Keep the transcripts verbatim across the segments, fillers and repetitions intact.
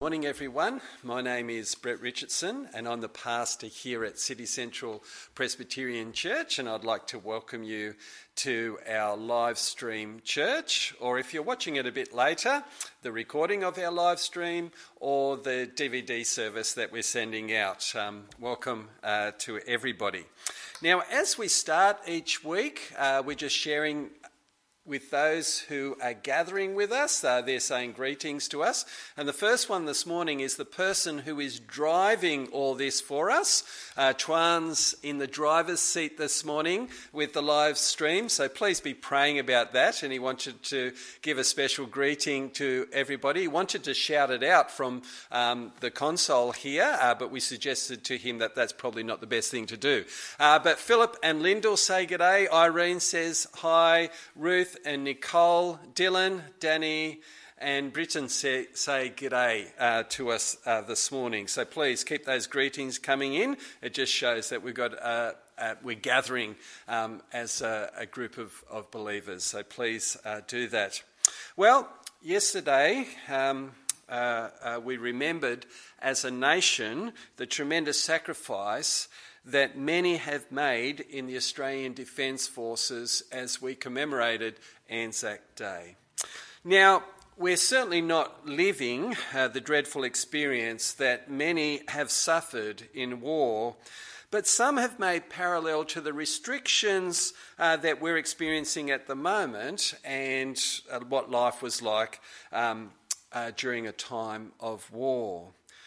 Morning everyone, my name is Brett Richardson and I'm the pastor here at City Central Presbyterian Church, and I'd like to welcome you to our live stream church, or if you're watching it a bit later, the recording of our live stream or the D V D service that we're sending out. Um, welcome uh, to everybody. Now, as we start each week, uh, we're just sharing with those who are gathering with us. Uh, they're saying greetings to us. And the first one this morning is the person who is driving all this for us. Uh, Tuan's in the driver's seat this morning with the live stream, so please be praying about that. And he wanted to give a special greeting to everybody. He wanted to shout it out from um, the console here, uh, but we suggested to him that that's probably not the best thing to do. Uh, but Philip and Lyndall say g'day. Irene says hi. Ruth and Nicole, Dylan, Danny and Britton say, say g'day uh, to us uh, this morning. So please keep those greetings coming in. It just shows that we've got uh, uh, we're gathering um, as a, a group of, of believers. So please uh, do that. Well, yesterday um, uh, uh, we remembered as a nation the tremendous sacrifice that many have made in the Australian Defence Forces as we commemorated Anzac Day. Now, we're certainly not living uh, the dreadful experience that many have suffered in war, but some have made parallel to the restrictions uh, that we're experiencing at the moment and uh, what life was like um, uh, during a time of war.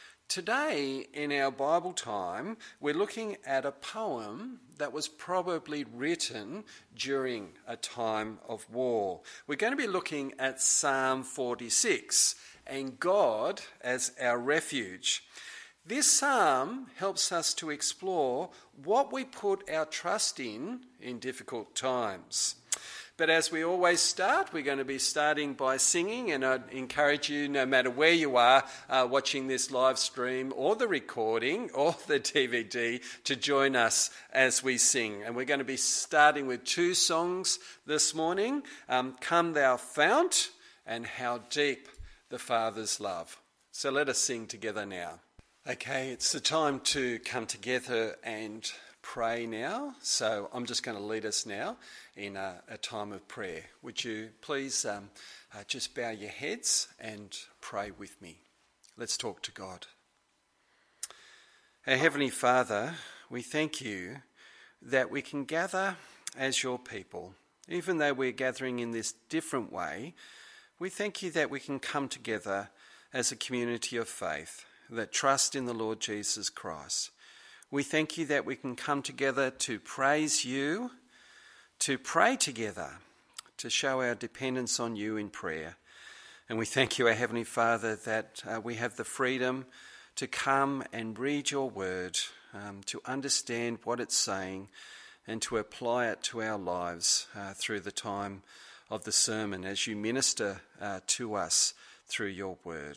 Today, in our Bible time, we're looking at a poem that was probably written during a time of war. We're going to be looking at Psalm forty-six, and God as our refuge. This psalm helps us to explore what we put our trust in in difficult times. But as we always start, we're going to be starting by singing, and I'd encourage you, no matter where you are uh, watching this live stream or the recording or the D V D, to join us as we sing. And we're going to be starting with two songs this morning, um, Come Thou Fount and How Deep the Father's Love. So let us sing together now. Okay, it's the time to come together and pray now. So I'm just going to lead us now in a, a time of prayer. Would you please um, uh, just bow your heads and pray with me? Let's talk to God. Our Heavenly Father, we thank you that we can gather as your people. Even though we're gathering in this different way, we thank you that we can come together as a community of faith that trust in the Lord Jesus Christ. We thank you that we can come together to praise you, to pray together, to show our dependence on you in prayer. And we thank you, our Heavenly Father, that uh, we have the freedom to come and read your word, um, to understand what it's saying, and to apply it to our lives uh, through the time of the sermon as you minister uh, to us through your word.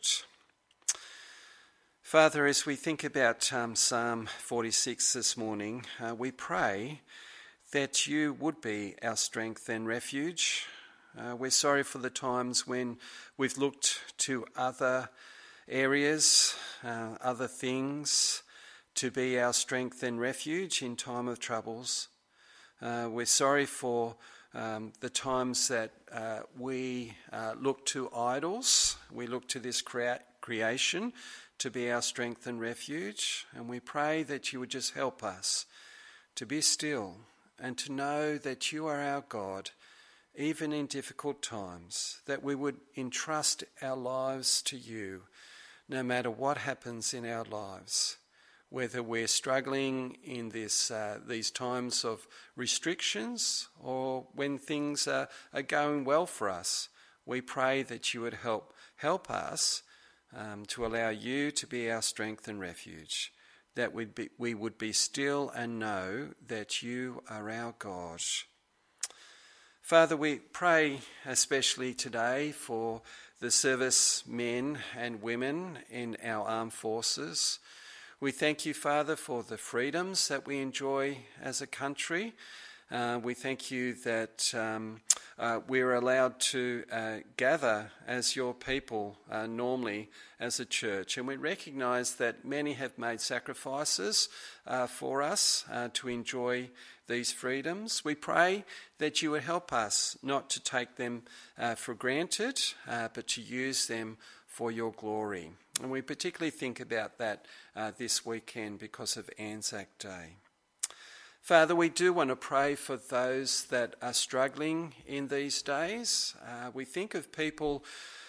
Father, as we think about um, Psalm forty-six this morning, uh, we pray that you would be our strength and refuge. Uh, we're sorry for the times when we've looked to other areas, uh, other things, to be our strength and refuge in time of troubles. Uh, we're sorry for um, the times that uh, we uh, look to idols, we look to this crea- creation, to be our strength and refuge, and we pray that you would just help us to be still and to know that you are our God, even in difficult times, that we would entrust our lives to you, no matter what happens in our lives, whether we're struggling in this uh, these times of restrictions or when things are, are going well for us. We pray that you would help help us Um, to allow you to be our strength and refuge, that we'd be, we would be still and know that you are our God. Father, we pray especially today for the servicemen and women in our armed forces. We thank you, Father, for the freedoms that we enjoy as a country. Uh, we thank you that um, uh, we're allowed to uh, gather as your people uh, normally as a church. And we recognise that many have made sacrifices uh, for us uh, to enjoy these freedoms. We pray that you would help us not to take them uh, for granted, uh, but to use them for your glory. And we particularly think about that uh, this weekend because of Anzac Day. Father, we do want to pray for those that are struggling in these days. Uh, we think of people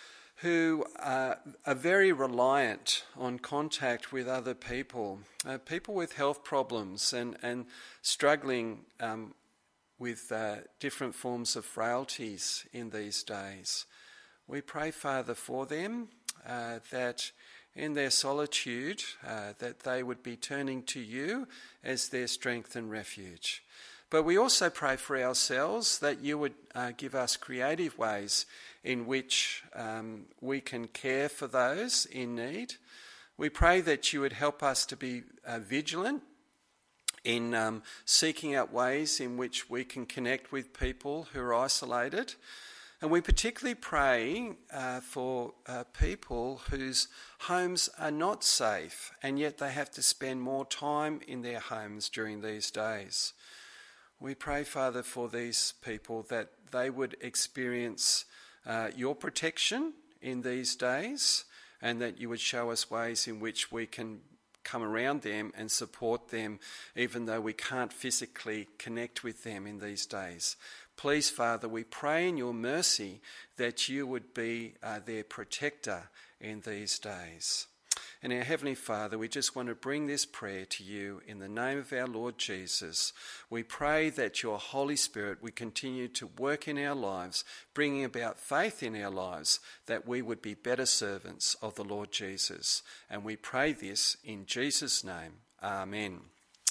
who uh, are very reliant on contact with other people, uh, people with health problems and, and struggling um, with uh, different forms of frailties in these days. We pray, Father, for them, uh, that in their solitude, uh, that they would be turning to you as their strength and refuge. But we also pray for ourselves that you would uh, give us creative ways in which um, we can care for those in need. We pray that you would help us to be uh, vigilant in um, seeking out ways in which we can connect with people who are isolated. And we particularly pray uh, for uh, people whose homes are not safe and yet they have to spend more time in their homes during these days. We pray, Father, for these people that they would experience uh, your protection in these days and that you would show us ways in which we can come around them and support them even though we can't physically connect with them in these days. Please, Father, we pray in your mercy that you would be uh, their protector in these days. And our Heavenly Father, we just want to bring this prayer to you in the name of our Lord Jesus. We pray that your Holy Spirit would continue to work in our lives, bringing about faith in our lives, that we would be better servants of the Lord Jesus. And we pray this in Jesus' name. Amen.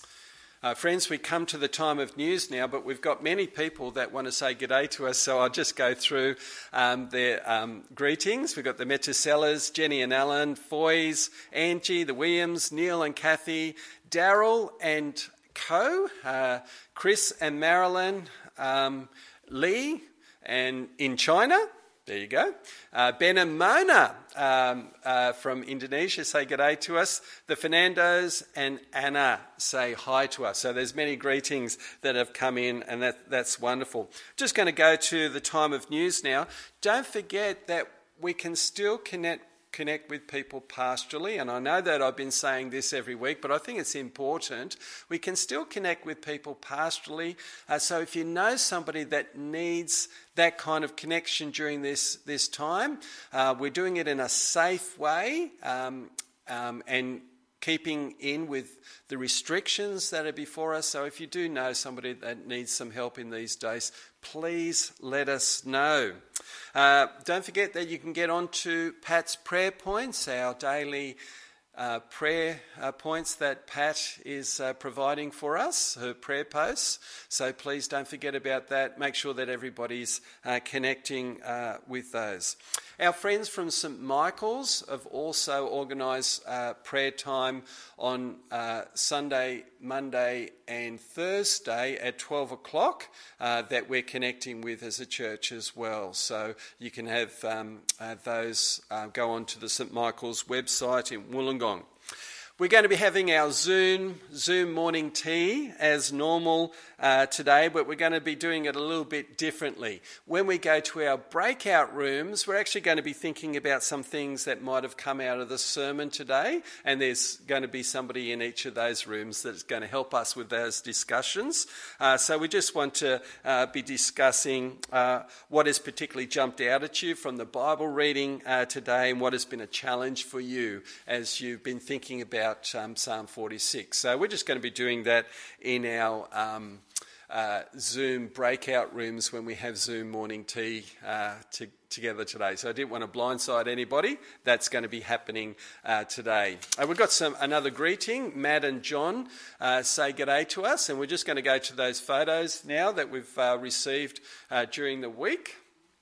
Uh, friends, we come to the time of news now, but we've got many people that want to say g'day to us, so I'll just go through um, their um, greetings. We've got the Metasellas, Jenny and Alan, Foys, Angie, the Williams, Neil and Kathy, Daryl and Co, uh, Chris and Marilyn, um, Lee, and in China. There you go. Uh, Ben and Mona um, uh, from Indonesia say g'day to us. The Fernandos and Anna say hi to us. So there's many greetings that have come in, and that, that's wonderful. Just going to go to the time of news now. Don't forget that we can still connect connect with people pastorally, and I know that I've been saying this every week, but I think it's important. We can still connect with people pastorally, uh, so if you know somebody that needs that kind of connection during this, this time, uh, we're doing it in a safe way um, um, and keeping in with the restrictions that are before us. So if you do know somebody that needs some help in these days, please let us know. Uh, don't forget that you can get on to Pat's prayer points, our daily uh, prayer uh, points that Pat is uh, providing for us, her prayer posts. So please don't forget about that. Make sure that everybody's uh, connecting uh, with those. Our friends from St Michael's have also organised uh, prayer time on uh, Sunday, Monday and Thursday at twelve o'clock uh, that we're connecting with as a church as well. So you can have um, uh, those uh, go on to the St Michael's website in Wollongong. We're going to be having our Zoom Zoom morning tea as normal uh, today, but we're going to be doing it a little bit differently. When we go to our breakout rooms, we're actually going to be thinking about some things that might have come out of the sermon today, and there's going to be somebody in each of those rooms that's going to help us with those discussions. Uh, so we just want to uh, be discussing uh, what has particularly jumped out at you from the Bible reading uh, today, and what has been a challenge for you as you've been thinking about Um, Psalm forty-six. So we're just going to be doing that in our um, uh, Zoom breakout rooms when we have Zoom morning tea uh, to, together today. So I didn't want to blindside anybody. That's going to be happening uh, today. Uh, we've got some another greeting. Matt and John uh, say g'day to us, and we're just going to go to those photos now that we've uh, received uh, during the week.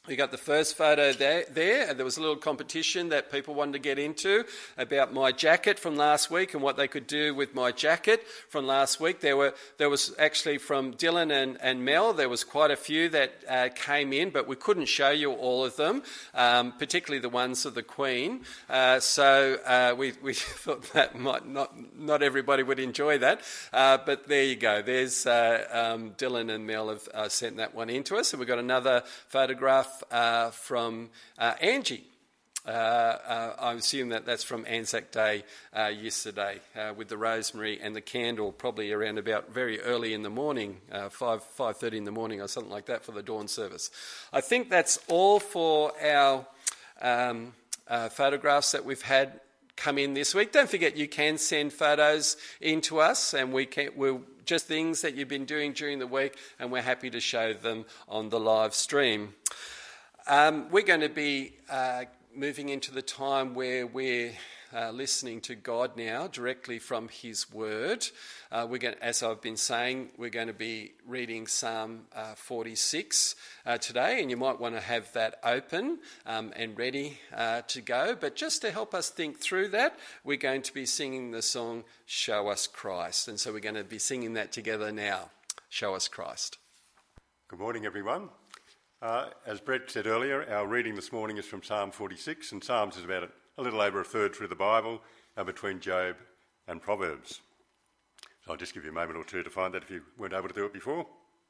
We got the first photo there, there, and there was a little competition that people wanted to get into about my jacket from last week and what they could do with my jacket from last week. There were there was actually from Dylan and, and Mel, there was quite a few that uh, came in, but we couldn't show you all of them, um, particularly the ones of the Queen. Uh, so uh, we, we thought that might not not everybody would enjoy that. Uh, but there you go. There's uh, um, Dylan and Mel have uh, sent that one in to us, and we've got another photograph Uh, from uh, Angie. Uh, uh, I assume that that's from Anzac Day uh, yesterday uh, with the rosemary and the candle, probably around about very early in the morning, uh, five, five thirty in the morning or something like that for the dawn service. I think that's all for our um, uh, photographs that we've had come in this week. Don't forget you can send photos in to us, and we can, we'll just things that you've been doing during the week, and we're happy to show them on the live stream. Um, we're going to be uh, moving into the time where we're uh, listening to God now directly from His Word. Uh, we're going, as I've been saying, we're going to be reading Psalm uh, forty-six uh, today, and you might want to have that open um, and ready uh, to go. But just to help us think through that, we're going to be singing the song "Show Us Christ," and so we're going to be singing that together now. Show us Christ. Good morning, everyone. Uh, as Brett said earlier, our reading this morning is from Psalm forty-six, and Psalms is about a, a little over a third through the Bible, uh, between Job and Proverbs. So I'll just give you a moment or two to find that if you weren't able to do it before.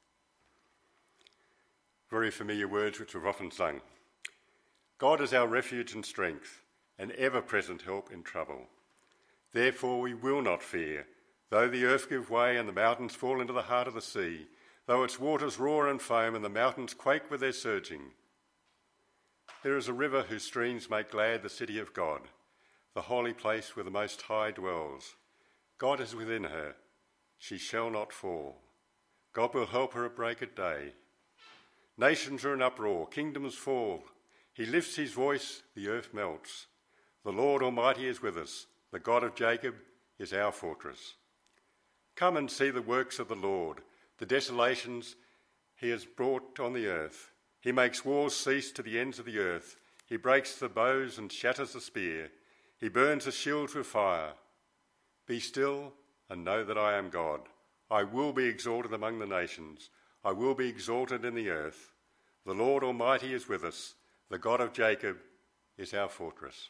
Very familiar words which we've often sung. God is our refuge and strength, an ever-present help in trouble. Therefore we will not fear, though the earth give way and the mountains fall into the heart of the sea, though its waters roar and foam and the mountains quake with their surging. There is a river whose streams make glad the city of God, the holy place where the Most High dwells. God is within her. She shall not fall. God will help her at break of day. Nations are in uproar, kingdoms fall. He lifts his voice, the earth melts. The Lord Almighty is with us. The God of Jacob is our fortress. Come and see the works of the Lord, the desolations he has brought on the earth. He makes wars cease to the ends of the earth. He breaks the bows and shatters the spear. He burns the shields with fire. Be still and know that I am God. I will be exalted among the nations. I will be exalted in the earth. The Lord Almighty is with us. The God of Jacob is our fortress.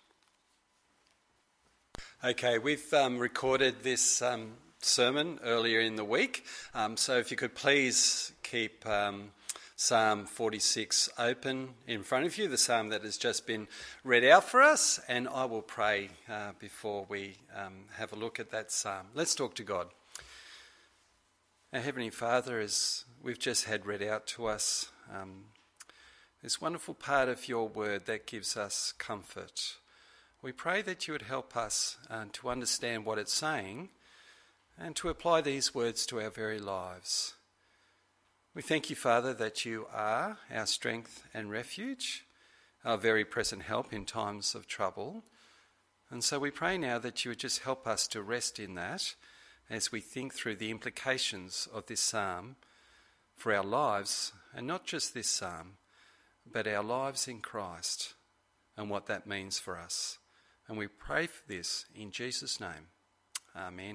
Okay, we've um, recorded this um, sermon earlier in the week, um, so if you could please keep um, Psalm forty-six open in front of you, the psalm that has just been read out for us, and I will pray uh, before we um, have a look at that psalm. Let's talk to God. Our Heavenly Father, as we've just had read out to us, um, this wonderful part of your word that gives us comfort. We pray that you would help us uh, to understand what it's saying and to apply these words to our very lives. We thank you, Father, that you are our strength and refuge, our very present help in times of trouble. And so we pray now that you would just help us to rest in that as we think through the implications of this psalm for our lives, and not just this psalm, but our lives in Christ and what that means for us. And we pray for this in Jesus' name. Amen.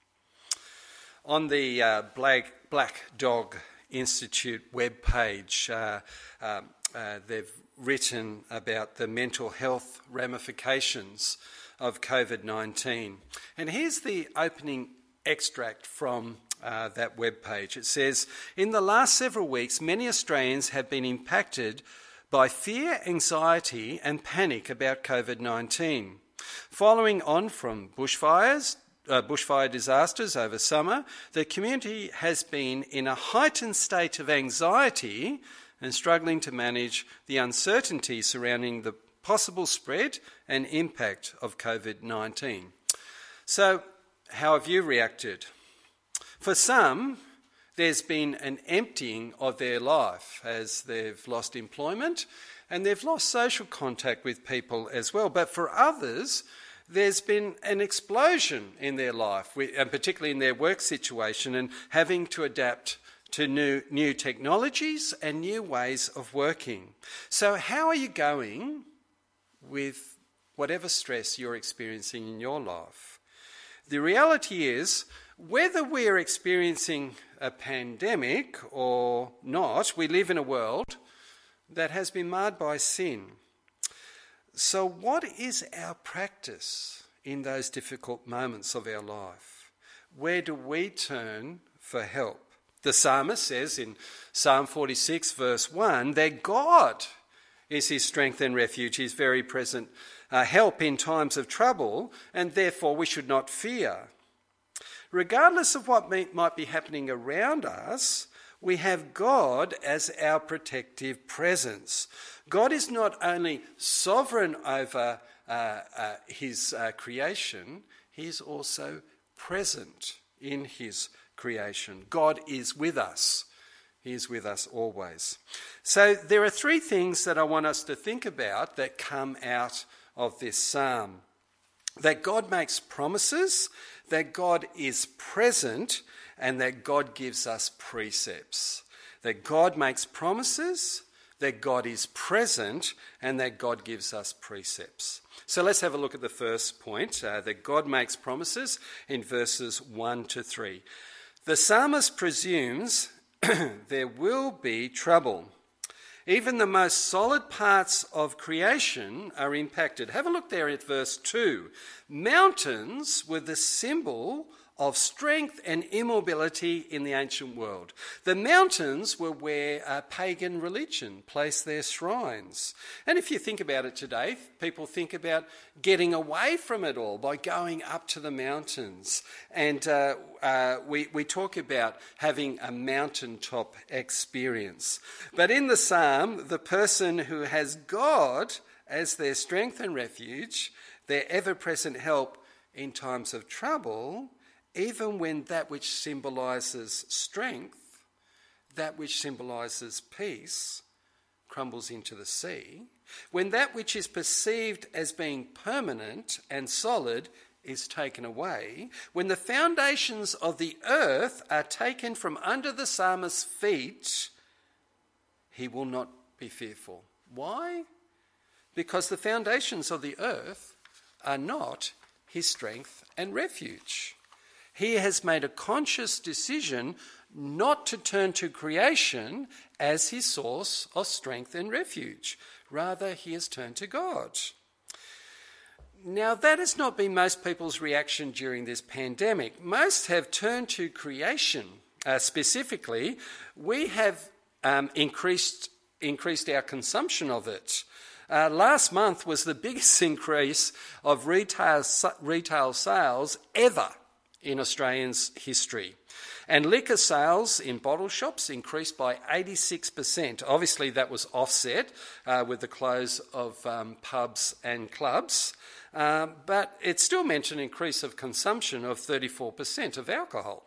On the uh, Black, Black Dog Institute webpage, uh, uh, uh, they've written about the mental health ramifications of covid nineteen. And here's the opening extract from uh, that webpage. It says, "In the last several weeks, many Australians have been impacted by fear, anxiety and panic about covid nineteen. Following on from bushfires, uh, bushfire disasters over summer, the community has been in a heightened state of anxiety and struggling to manage the uncertainty surrounding the possible spread and impact of covid nineteen. So, how have you reacted? For some, there's been an emptying of their life as they've lost employment and they've lost social contact with people as well. But for others, there's been an explosion in their life, and particularly in their work situation, and having to adapt to new, new technologies and new ways of working. So how are you going with whatever stress you're experiencing in your life? The reality is, whether we're experiencing a pandemic or not, we live in a world that has been marred by sin. So what is our practice in those difficult moments of our life? Where do we turn for help? The psalmist says in Psalm forty-six verse one that God is his strength and refuge, his very present uh, help in times of trouble, and therefore we should not fear. Regardless of what may, might be happening around us, we have God as our protective presence. God is not only sovereign over uh, uh, his uh, creation, he is also present in his creation. God is with us. He is with us always. So there are three things that I want us to think about that come out of this psalm. That God makes promises, that God is present, and that God gives us precepts. That God makes promises, that God is present, and that God gives us precepts. So let's have a look at the first point, uh, that God makes promises in verses one to three. The psalmist presumes there will be trouble. Even the most solid parts of creation are impacted. Have a look there at verse two. Mountains were the symbol of strength and immobility in the ancient world. The mountains were where uh, pagan religion placed their shrines. And if you think about it today, people think about getting away from it all by going up to the mountains. And uh, uh, we, we talk about having a mountaintop experience. But in the psalm, the person who has God as their strength and refuge, their ever-present help in times of trouble, even when that which symbolises strength, that which symbolises peace, crumbles into the sea, when that which is perceived as being permanent and solid is taken away, when the foundations of the earth are taken from under the psalmist's feet, he will not be fearful. Why? Because the foundations of the earth are not his strength and refuge. He has made a conscious decision not to turn to creation as his source of strength and refuge. Rather, he has turned to God. Now, that has not been most people's reaction during this pandemic. Most have turned to creation. Uh, specifically, we have um, increased, increased our consumption of it. Uh, last month was the biggest increase of retail, retail sales ever in Australia's history. And liquor sales in bottle shops increased by eighty-six percent. Obviously, that was offset uh, with the close of um, pubs and clubs, uh, but it still meant an increase of consumption of thirty-four percent of alcohol.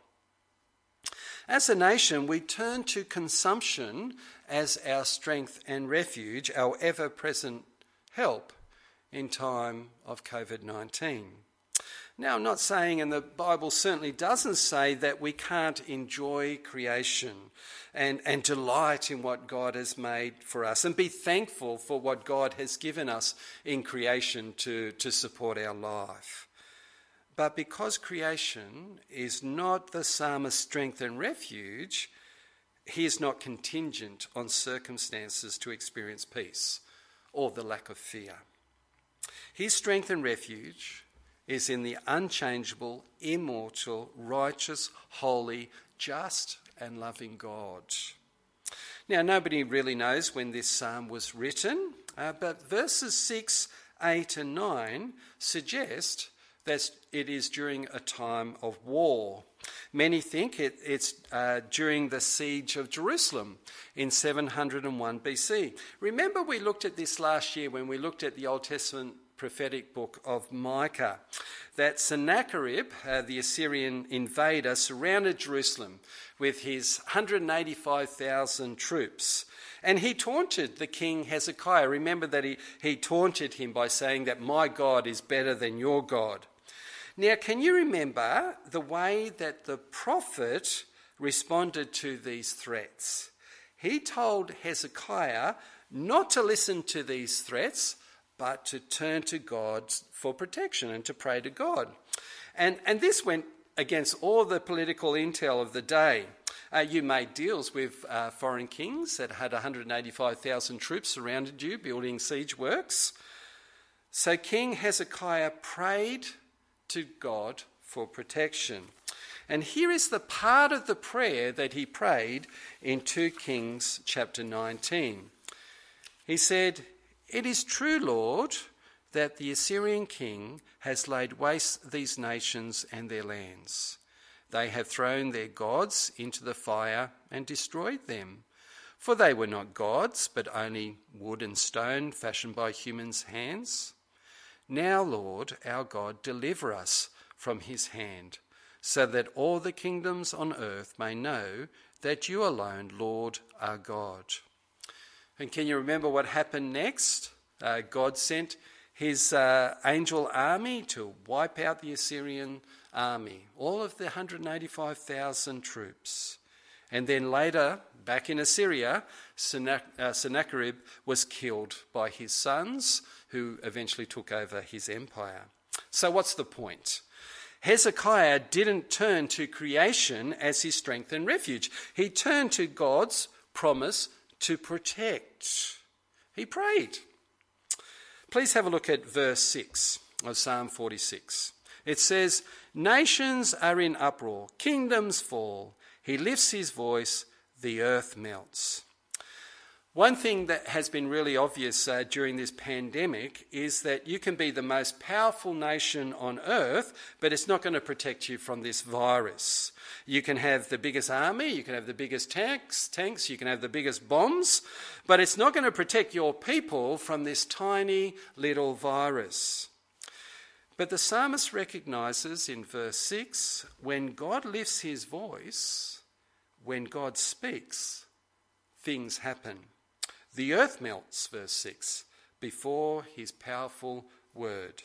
As a nation, we turn to consumption as our strength and refuge, our ever-present help in time of covid nineteen. Now, I'm not saying, and the Bible certainly doesn't say, that we can't enjoy creation and, and delight in what God has made for us and be thankful for what God has given us in creation to, to support our life. But because creation is not the psalmist's strength and refuge, he is not contingent on circumstances to experience peace or the lack of fear. His strength and refuge is in the unchangeable, immortal, righteous, holy, just and loving God. Now, nobody really knows when this psalm was written, uh, but verses six, eight and nine suggest that it is during a time of war. Many think it, it's uh, during the siege of Jerusalem in seven hundred one B C. Remember, we looked at this last year when we looked at the Old Testament prophetic book of Micah, that Sennacherib, uh, the Assyrian invader, surrounded Jerusalem with his one hundred eighty-five thousand troops. And he taunted the king Hezekiah. Remember that he, he taunted him by saying that my God is better than your God. Now, can you remember the way that the prophet responded to these threats. He told Hezekiah not to listen to these threats, but to turn to God for protection and to pray to God. And, and this went against all the political intel of the day. Uh, you made deals with uh, foreign kings that had one hundred eighty-five thousand troops surrounded you, building siege works. So King Hezekiah prayed to God for protection. And here is the part of the prayer that he prayed in Second Kings chapter nineteen. He said, "It is true, Lord, that the Assyrian king has laid waste these nations and their lands. They have thrown their gods into the fire and destroyed them. For they were not gods, but only wood and stone fashioned by humans' hands. Now, Lord, our God, deliver us from his hand, so that all the kingdoms on earth may know that you alone, Lord, are God." And can you remember what happened next? Uh, God sent his uh, angel army to wipe out the Assyrian army, all of the one hundred eighty-five thousand troops. And then later, back in Assyria, Sennacherib uh, Sennacherib was killed by his sons, who eventually took over his empire. So what's the point? Hezekiah didn't turn to creation as his strength and refuge. He turned to God's promise to protect. He prayed. Please have a look at verse six of Psalm forty-six. It says, "Nations are in uproar, kingdoms fall. He lifts his voice, the earth melts." One thing that has been really obvious uh, during this pandemic is that you can be the most powerful nation on earth, but it's not going to protect you from this virus. You can have the biggest army, you can have the biggest tanks, tanks, you can have the biggest bombs, but it's not going to protect your people from this tiny little virus. But the psalmist recognises in verse six, when God lifts his voice, when God speaks, things happen. The earth melts, verse six, before his powerful word.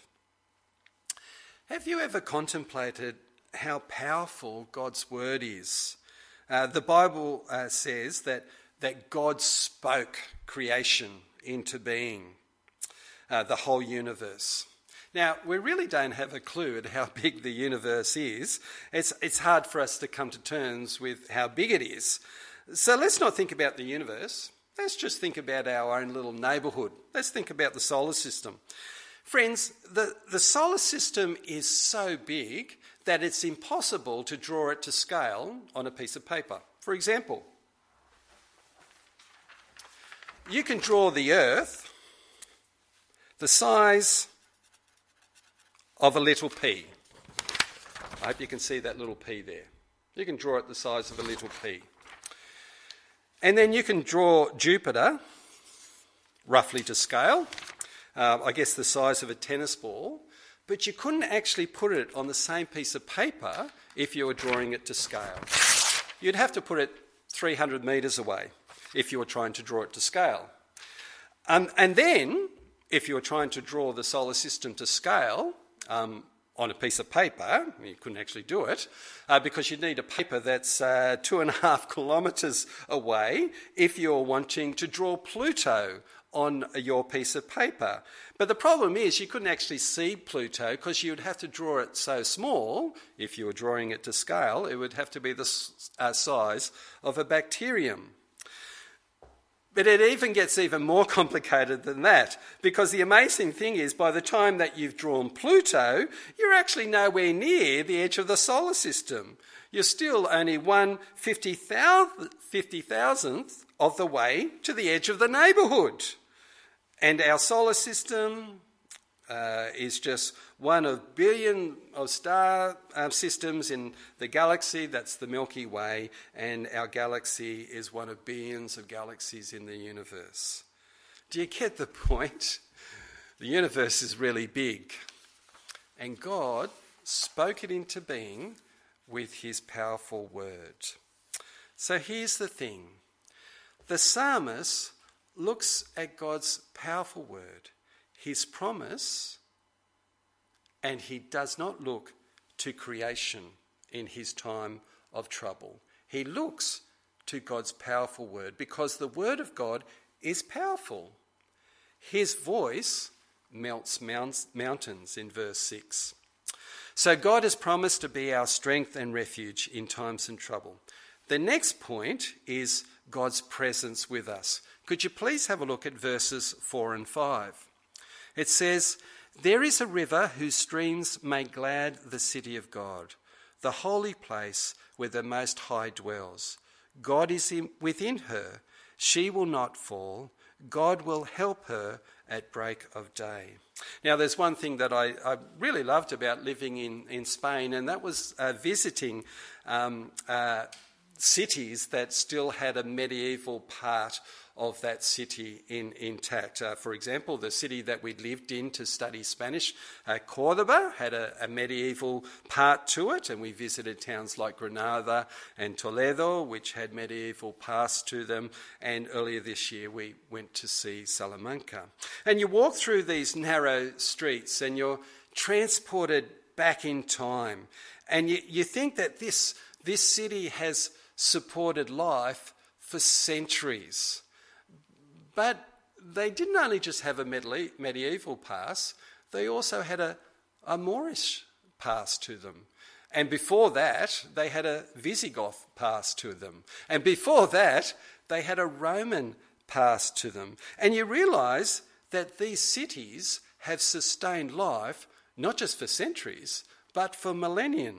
Have you ever contemplated how powerful God's word is? Uh, the Bible uh, says that, that God spoke creation into being, uh, the whole universe. Now, we really don't have a clue at how big the universe is. It's, it's hard for us to come to terms with how big it is. So let's not think about the universe. Let's just think about our own little neighbourhood. Let's think about the solar system. Friends, the, the solar system is so big that it's impossible to draw it to scale on a piece of paper. For example, you can draw the Earth the size of a little pea. I hope you can see that little pea there. You can draw it the size of a little pea. And then you can draw Jupiter, roughly to scale, uh, I guess the size of a tennis ball, but you couldn't actually put it on the same piece of paper if you were drawing it to scale. You'd have to put it three hundred metres away if you were trying to draw it to scale. Um, and then, if you were trying to draw the solar system to scale, um, on a piece of paper, you couldn't actually do it, uh, because you'd need a paper that's uh, two and a half kilometres away if you're wanting to draw Pluto on your piece of paper. But the problem is you couldn't actually see Pluto because you'd have to draw it so small. If you were drawing it to scale, it would have to be the uh, size of a bacterium. But it even gets even more complicated than that, because the amazing thing is by the time that you've drawn Pluto, you're actually nowhere near the edge of the solar system. You're still only one fifty thousandth of the way to the edge of the neighbourhood. And our solar system uh, is just one of billion of star uh, systems in the galaxy. That's the Milky Way, and our galaxy is one of billions of galaxies in the universe. Do you get the point? The universe is really big, and God spoke it into being with his powerful word. So here's the thing. The psalmist looks at God's powerful word, his promise, and he does not look to creation in his time of trouble. He looks to God's powerful word because the word of God is powerful. His voice melts mountains in verse six. So God has promised to be our strength and refuge in times of trouble. The next point is God's presence with us. Could you please have a look at verses four and five? It says, "There is a river whose streams make glad the city of God, the holy place where the Most High dwells. God is in, within her. She will not fall. God will help her at break of day." Now, there's one thing that I, I really loved about living in, in Spain, and that was uh, visiting um, uh, cities that still had a medieval part of that city in, intact. Uh, for example, the city that we lived in to study Spanish, uh, Cordoba, had a, a medieval part to it, and we visited towns like Granada and Toledo, which had medieval parts to them, and earlier this year we went to see Salamanca. And you walk through these narrow streets and you're transported back in time, and you, you think that this, this city has supported life for centuries. But they didn't only just have a medieval past, they also had a, a Moorish past to them. And before that, they had a Visigoth past to them. And before that, they had a Roman past to them. And you realise that these cities have sustained life, not just for centuries, but for millennia.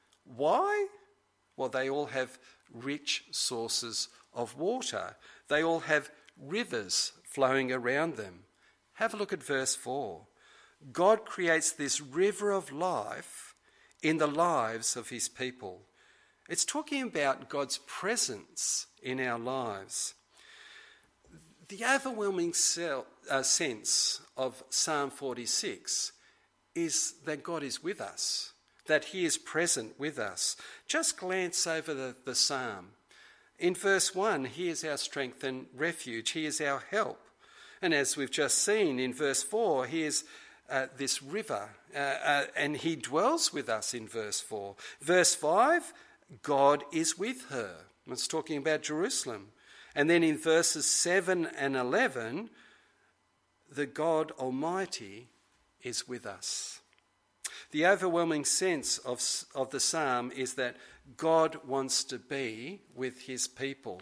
Why? Well, they all have rich sources of water. They all have rivers flowing around them. Have a look at verse four. God creates this river of life in the lives of his people. It's talking about God's presence in our lives. The overwhelming sense of Psalm forty-six is that God is with us, that he is present with us. Just glance over the, the psalm. In verse one, he is our strength and refuge. He is our help. And as we've just seen in verse four, he is uh, this river, uh, uh, and he dwells with us in verse four. Verse five, God is with her. It's talking about Jerusalem. And then in verses seven and eleven, the God Almighty is with us. The overwhelming sense of, of the psalm is that God wants to be with his people.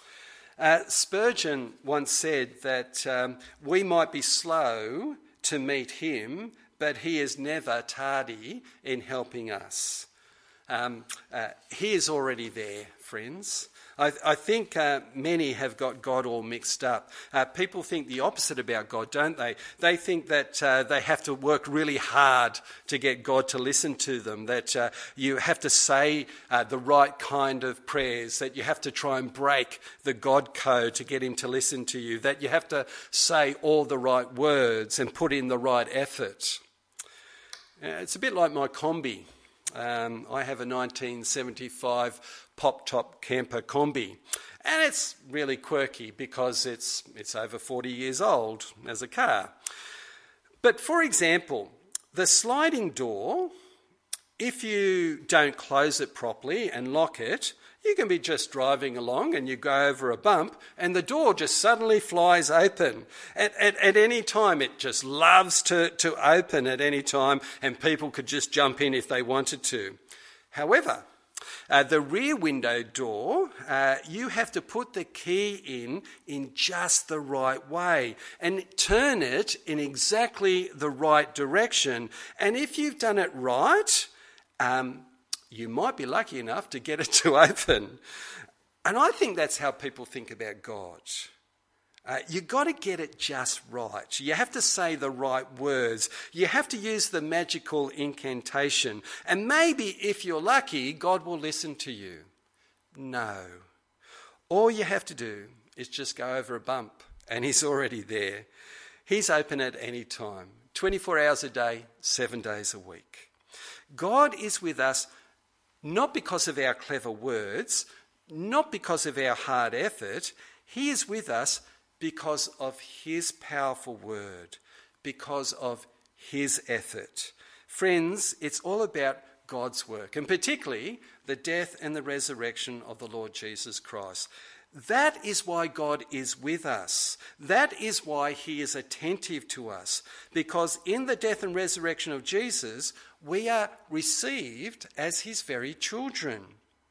Uh, Spurgeon once said that um, we might be slow to meet him, but he is never tardy in helping us. Um, uh, he is already there, friends. I, I think uh, many have got God all mixed up. Uh, people think the opposite about God, don't they? They think that uh, they have to work really hard to get God to listen to them, that uh, you have to say uh, the right kind of prayers, that you have to try and break the God code to get him to listen to you, that you have to say all the right words and put in the right effort. Uh, it's a bit like my Kombi. Um, I have a nineteen seventy-five pop-top camper Kombi, and it's really quirky because it's it's over forty years old as a car. But for example, the sliding door, if you don't close it properly and lock it, you can be just driving along and you go over a bump and the door just suddenly flies open. At, at, at any time, it just loves to, to open at any time, and people could just jump in if they wanted to. However, uh, the rear window door, uh, you have to put the key in in just the right way and turn it in exactly the right direction. And if you've done it right, um, you might be lucky enough to get it to open. And I think that's how people think about God. Uh, you've got to get it just right. You have to say the right words. You have to use the magical incantation. And maybe if you're lucky, God will listen to you. No. All you have to do is just go over a bump and he's already there. He's open at any time, twenty-four hours a day, seven days a week. God is with us not because of our clever words, not because of our hard effort. He is with us because of his powerful word, because of his effort. Friends, it's all about God's work, and particularly the death and the resurrection of the Lord Jesus Christ. That is why God is with us. That is why he is attentive to us, because in the death and resurrection of Jesus, we are received as his very children.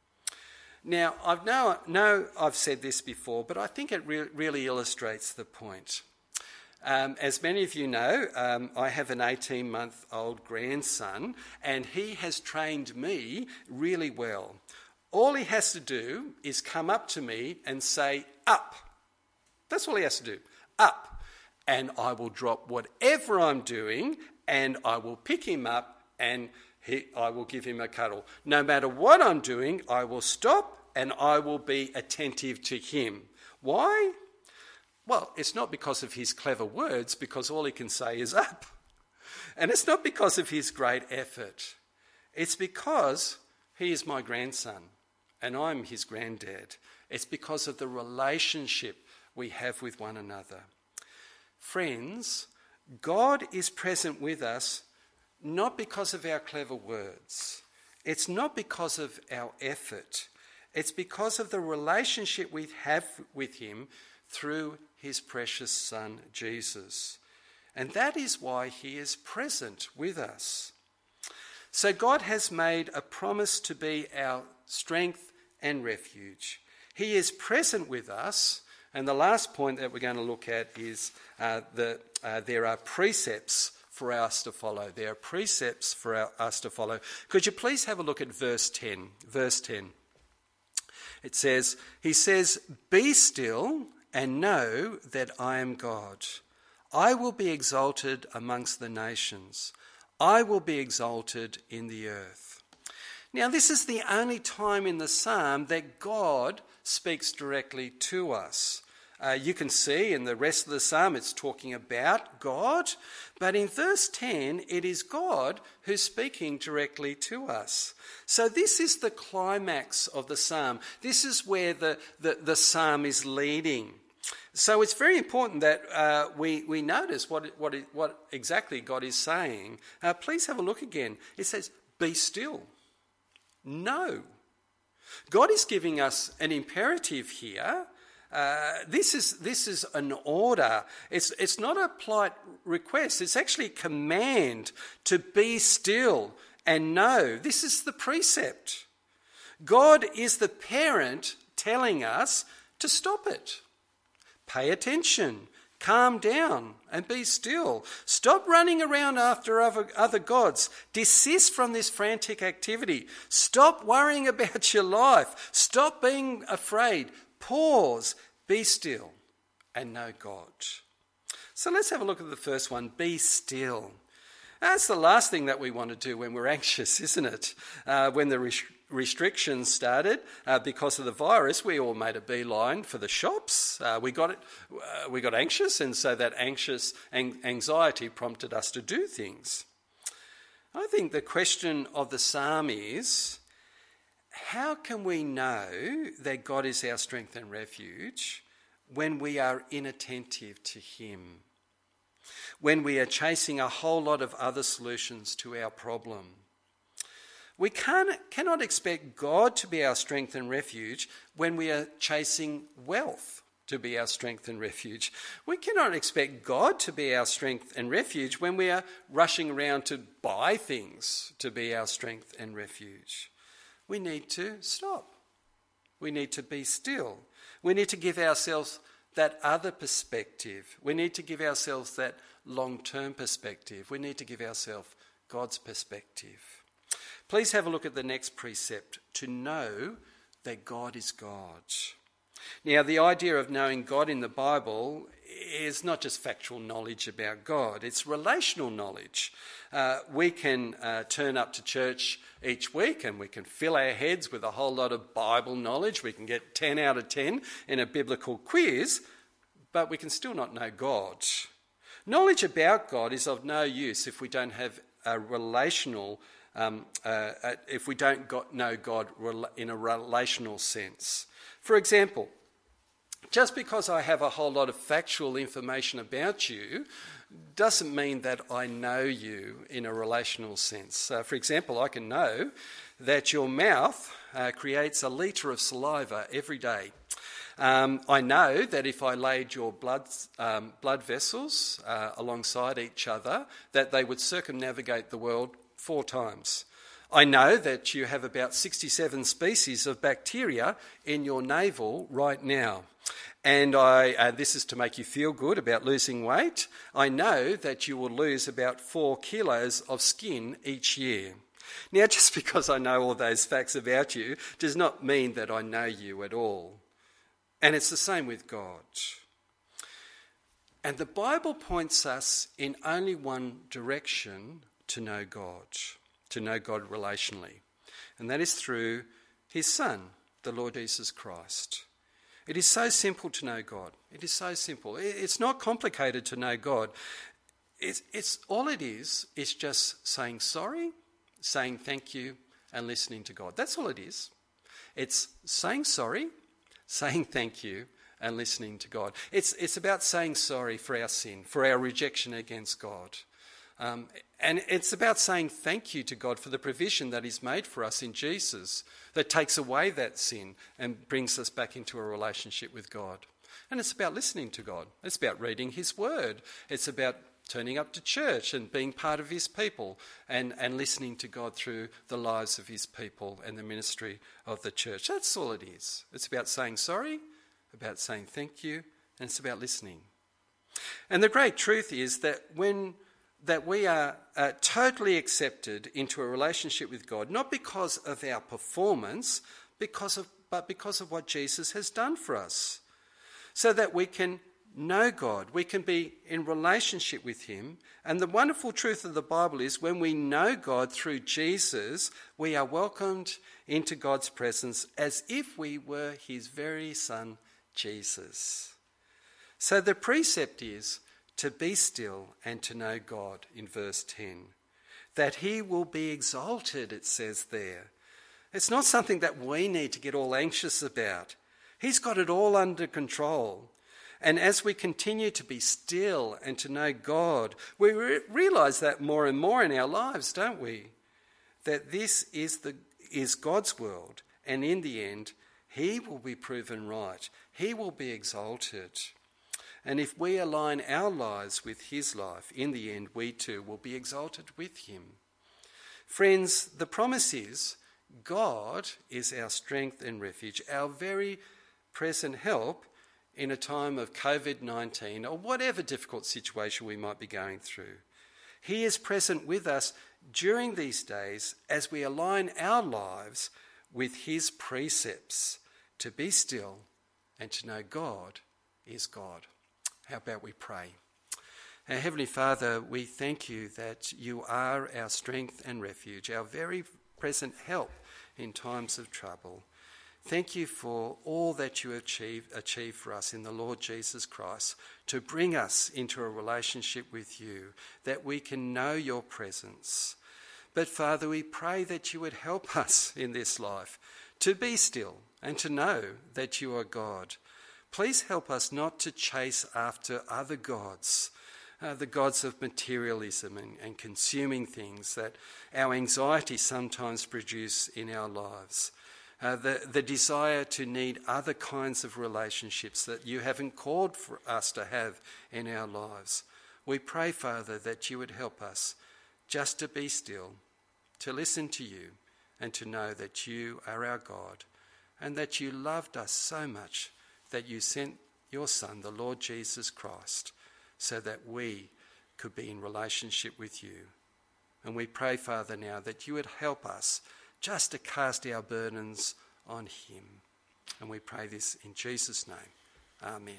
Now, I know, know I've said this before, but I think it re- really illustrates the point. Um, as many of you know, um, I have an eighteen-month-old grandson, and he has trained me really well. All he has to do is come up to me and say, up. That's all he has to do, up. And I will drop whatever I'm doing, and I will pick him up, and he, I will give him a cuddle. No matter what I'm doing, I will stop, and I will be attentive to him. Why? Well, it's not because of his clever words, because all he can say is up. And it's not because of his great effort. It's because he is my grandson and I'm his granddad. It's because of the relationship we have with one another. Friends, God is present with us not because of our clever words. It's not because of our effort. It's because of the relationship we have with him through his precious Son, Jesus. And that is why he is present with us. So God has made a promise to be our strength and refuge. He is present with us. And the last point that we're going to look at is uh, that uh, there are precepts for us to follow. There are precepts for our, us to follow. Could you please have a look at verse ten? Verse ten. It says, he says, "Be still and know that I am God. I will be exalted amongst the nations. I will be exalted in the earth." Now, this is the only time in the psalm that God speaks directly to us. Uh, you can see in the rest of the psalm it's talking about God, but in verse ten it is God who's speaking directly to us. So this is the climax of the psalm. This is where the, the, the psalm is leading. So it's very important that uh, we, we notice what, what, what exactly God is saying. Uh, please have a look again. It says, "Be still." No. God is giving us an imperative here. Uh, this is this is an order. It's it's not a polite request. It's actually a command to be still and know. This is the precept. God is the parent telling us to stop it. Pay attention. Calm down and be still. Stop running around after other, other gods. Desist from this frantic activity. Stop worrying about your life. Stop being afraid. Pause, be still, and know God. So let's have a look at the first one, be still. That's the last thing that we want to do when we're anxious, isn't it? Uh, when the res- restrictions started uh, because of the virus, we all made a beeline for the shops. Uh, we got it, uh, we got anxious, and so that anxious ang- anxiety prompted us to do things. I think the question of the psalm is, how can we know that God is our strength and refuge when we are inattentive to him? When we are chasing a whole lot of other solutions to our problem? We can't, cannot expect God to be our strength and refuge when we are chasing wealth to be our strength and refuge. We cannot expect God to be our strength and refuge when we are rushing around to buy things to be our strength and refuge. We need to stop. We need to be still. We need to give ourselves that other perspective. We need to give ourselves that long-term perspective. We need to give ourselves God's perspective. Please have a look at the next precept, to know that God is God. Now, the idea of knowing God in the Bible is not just factual knowledge about God, it's relational knowledge. Uh, we can uh, turn up to church each week and we can fill our heads with a whole lot of Bible knowledge. We can get ten out of ten in a biblical quiz, but we can still not know God. Knowledge about God is of no use if we don't have a relational, um, uh, if we don't got, know God in a relational sense. For example, just because I have a whole lot of factual information about you doesn't mean that I know you in a relational sense. Uh, for example, I can know that your mouth uh, creates a litre of saliva every day. Um, I know that if I laid your blood, um, blood vessels uh, alongside each other, that they would circumnavigate the world four times. I know that you have about sixty-seven species of bacteria in your navel right now. And I, uh, this is to make you feel good about losing weight. I know that you will lose about four kilos of skin each year. Now, just because I know all those facts about you does not mean that I know you at all. And it's the same with God. And the Bible points us in only one direction to know God, to know God relationally. And that is through his Son, the Lord Jesus Christ. It is so simple to know God. It is so simple. It's not complicated to know God. It's, it's all it is, is just saying sorry, saying thank you, and listening to God. That's all it is. It's saying sorry, saying thank you, and listening to God. It's, it's about saying sorry for our sin, for our rejection against God. Um, and it's about saying thank you to God for the provision that he's made for us in Jesus that takes away that sin and brings us back into a relationship with God. And it's about listening to God. It's about reading his word. It's about turning up to church and being part of his people and, and listening to God through the lives of his people and the ministry of the church. That's all it is. It's about saying sorry, about saying thank you, and it's about listening. And the great truth is that when that we are uh, totally accepted into a relationship with God, not because of our performance, because of, but because of what Jesus has done for us, so that we can know God, we can be in relationship with him. And the wonderful truth of the Bible is when we know God through Jesus, we are welcomed into God's presence as if we were his very son, Jesus. So the precept is to be still and to know God in verse ten. That he will be exalted, it says there. It's not something that we need to get all anxious about. He's got it all under control. And as we continue to be still and to know God, we re- realise that more and more in our lives, don't we? That this is the is God's world, and in the end, he will be proven right. He will be exalted. And if we align our lives with his life, in the end, we too will be exalted with him. Friends, the promise is God is our strength and refuge, our very present help in a time of covid nineteen or whatever difficult situation we might be going through. He is present with us during these days as we align our lives with his precepts to be still and to know God is God. How about we pray? Our Heavenly Father, we thank you that you are our strength and refuge, our very present help in times of trouble. Thank you for all that you achieve, achieve for us in the Lord Jesus Christ to bring us into a relationship with you, that we can know your presence. But Father, we pray that you would help us in this life to be still and to know that you are God. Please help us not to chase after other gods, uh, the gods of materialism and, and consuming things that our anxiety sometimes produce in our lives. Uh, the, the desire to need other kinds of relationships that you haven't called for us to have in our lives. We pray, Father, that you would help us just to be still, to listen to you, and to know that you are our God and that you loved us so much that you sent your Son, the Lord Jesus Christ, so that we could be in relationship with you. And we pray, Father, now that you would help us just to cast our burdens on him. And we pray this in Jesus' name. Amen.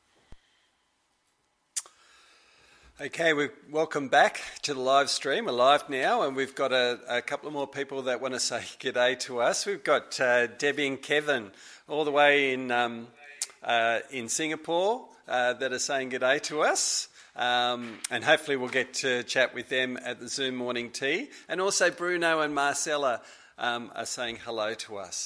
Okay, we welcome back to the live stream. We're live now, and we've got a, a couple of more people that want to say g'day to us. We've got uh, Debbie and Kevin all the way in um, uh, in Singapore uh, that are saying g'day to us. Um, and hopefully we'll get to chat with them at the Zoom morning tea. And also Bruno and Marcella um, are saying hello to us.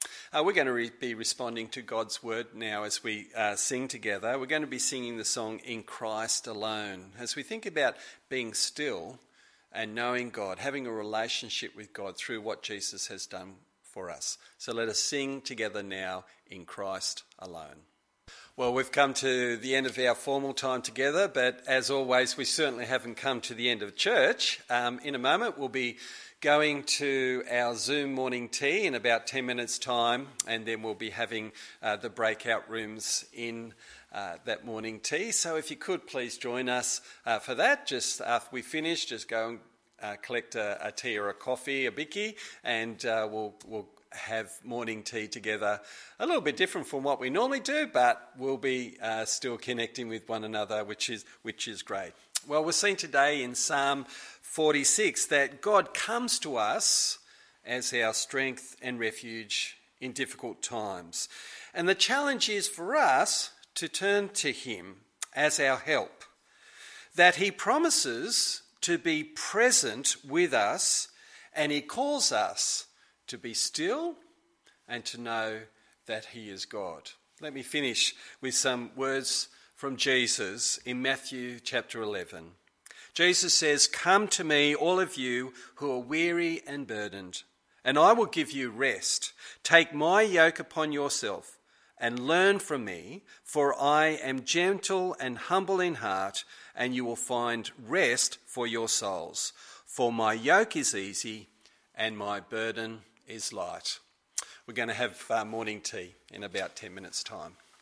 Uh, we're going to re- be responding to God's word now as we uh, sing together. We're going to be singing the song In Christ Alone. As we think about being still and knowing God, having a relationship with God through what Jesus has done for us. So let us sing together now, In Christ Alone. Well, we've come to the end of our formal time together, but as always, we certainly haven't come to the end of church. Um, in a moment, we'll be going to our Zoom morning tea in about ten minutes' time, and then we'll be having uh, the breakout rooms in uh, that morning tea. So if you could please join us uh, for that. Just after we finish, just go and uh, collect a, a tea or a coffee, a bicky, and uh, we'll we'll have morning tea together. A little bit different from what we normally do, but we'll be uh, still connecting with one another, which is which is great. Well, we're seeing today in Psalm forty-six that God comes to us as our strength and refuge in difficult times. And the challenge is for us to turn to him as our help, that he promises to be present with us, and he calls us to be still and to know that he is God. Let me finish with some words from Jesus in Matthew chapter eleven. Jesus says, "Come to me, all of you who are weary and burdened, and I will give you rest. Take my yoke upon yourself and learn from me, for I am gentle and humble in heart, and you will find rest for your souls. For my yoke is easy and my burden is light." We're going to have uh, morning tea in about ten minutes' time.